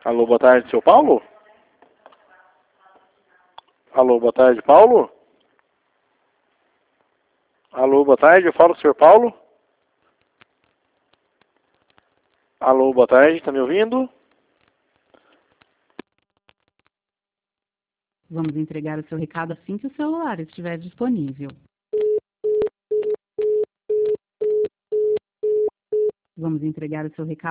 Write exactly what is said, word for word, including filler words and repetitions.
Alô, boa tarde, seu Paulo? Alô, boa tarde, Paulo? Alô, boa tarde, eu falo com o senhor Paulo? Alô, boa tarde, tá me ouvindo? Vamos entregar o seu recado assim que o celular estiver disponível. Vamos entregar o seu recado.